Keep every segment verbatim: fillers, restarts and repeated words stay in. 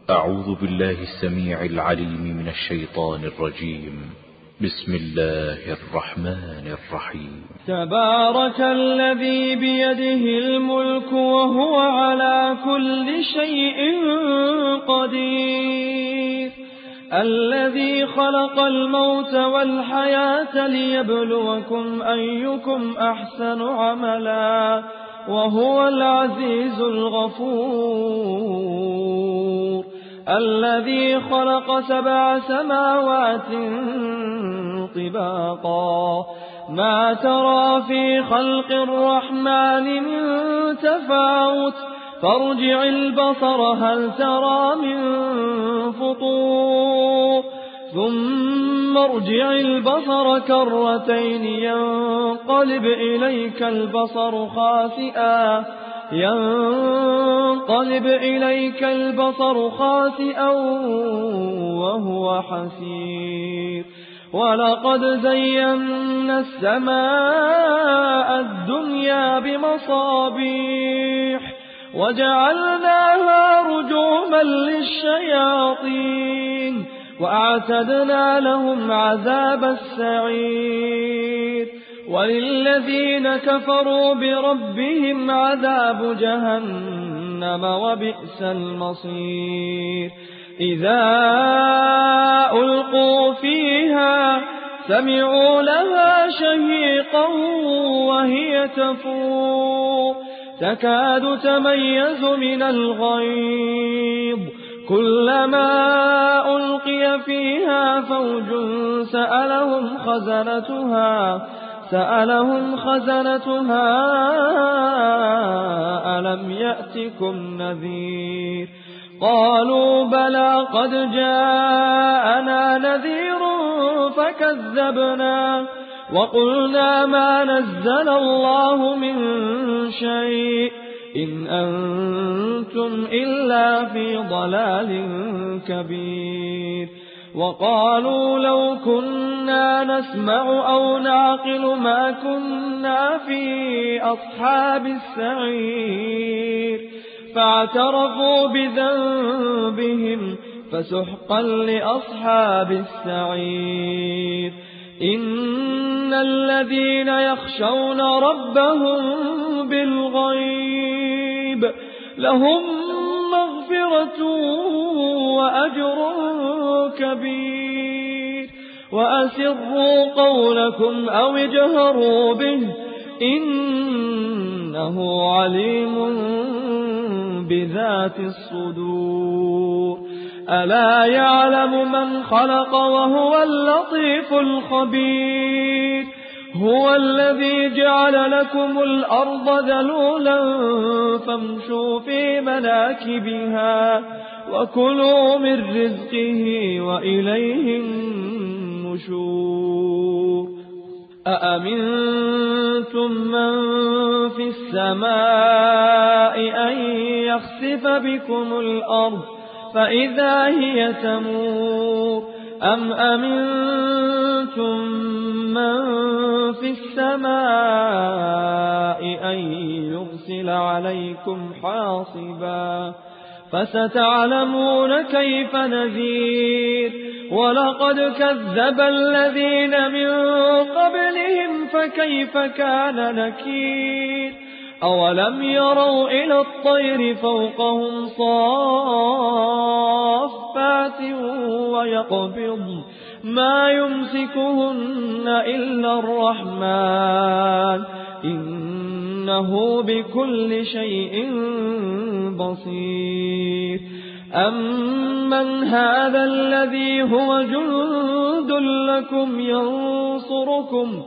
أعوذ بالله السميع العليم من الشيطان الرجيم. بسم الله الرحمن الرحيم. تبارك الذي بيده الملك وهو على كل شيء قدير، الذي خلق الموت والحياة ليبلوكم أيكم أحسن عملا وهو العزيز الغفور، الذي خلق سبع سماوات طباقا ما ترى في خلق الرحمن من تفاوت فارجع البصر هل ترى من فطور ثم ارجع البصر كرتين ينقلب إليك البصر خاسئا ينقلب إليك البصر خاسئا وهو حسير. ولقد زينا السماء الدنيا بمصابيح وجعلناها رجوما للشياطين وأعتدنا لهم عذاب السعير. وللذين كفروا بربهم عذاب جهنم وبئس المصير. إذا ألقوا فيها سمعوا لها شهيقا وهي تفور تكاد تميز من الغيظ كلما ألقي فيها فوج سألهم خزنتها سألهم خزنتها ألم يأتكم نذير قالوا بلى قد جاءنا نذير فكذبنا وقلنا ما نزل الله من شيء إن أنتم إلا في ضلال كبير. وقالوا لو كنا نسمع أو نعقل ما كنا في أصحاب السعير فاعترفوا بذنبهم فسحقا لأصحاب السعير. إن الذين يخشون ربهم بالغيب لهم مغفرة وأجر كبير. وأسروا قولكم أو اجهروا به إنه عليم بذات الصدور. ألا يعلم من خلق وهو اللطيف الخبير. هو الذي جعل لكم الأرض ذلولا فامشوا في مناكبها وكلوا من رزقه وإليه النشور. أأمنتم من في السماء أن يخسف بكم الأرض فإذا هي تمور أم أمنتم من في السماء أن يرسل عليكم حاصبا فستعلمون كيف نذير. ولقد كذب الذين من قبلهم فكيف كان نكير. أولم يروا إلى الطير فوقهم صافات ويقبض ما يمسكهن إلا الرحمن إنه بكل شيء بصير. أمن هذا الذي هو جند لكم ينصركم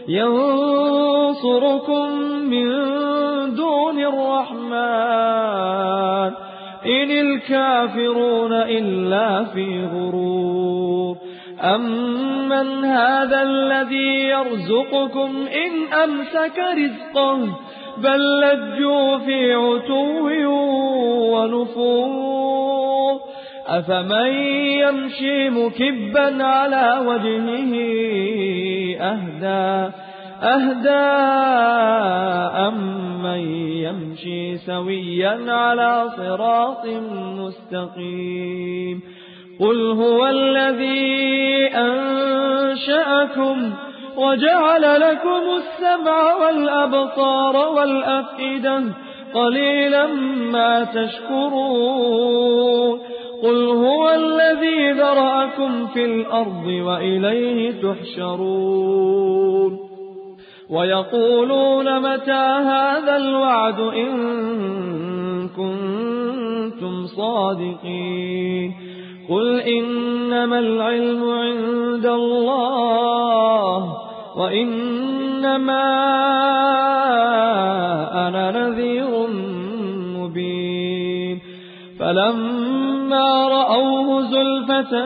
ينصركم من دون الرحمن إن الكافرون إلا في غرور. أمن هذا الذي يرزقكم إن أمسك رزقه بل لجوا في عتو ونفور. أفمن يمشي مكبا على وجهه أهدى أهدى أمن يمشي سويا على صراط مستقيم قل هو الذي أنشأكم وجعل لكم السمع والأبصار والأفئدة قليلا ما تشكرون قل هو الذي ذرأكم في الأرض وإليه تحشرون ويقولون متى هذا الوعد إن كنتم صادقين قل إنما العلم عند الله وإنما أنا نذير مبين فلما رأوه زلفة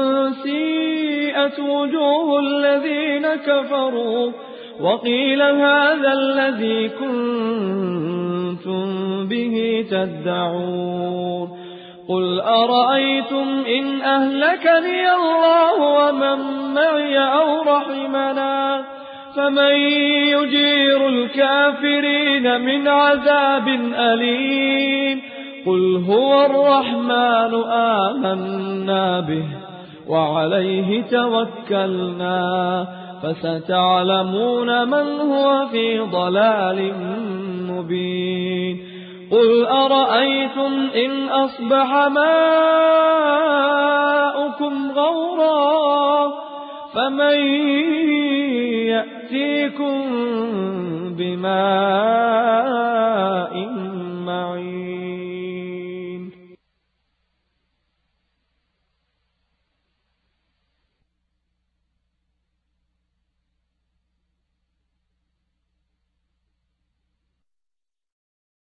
سيئت وجوه الذين كفروا وقيل هذا الذي كنتم به تدعون قل أرأيتم إن أهلكني الله ومن معي أو رحمنا فمن يجير الكافرين من عذاب أليم قل هو الرحمن آمنا به وعليه توكلنا فستعلمون من هو في ضلال مبين قل أرأيتم إن أصبح ماؤكم غورا فمن يأتيكم بماء معين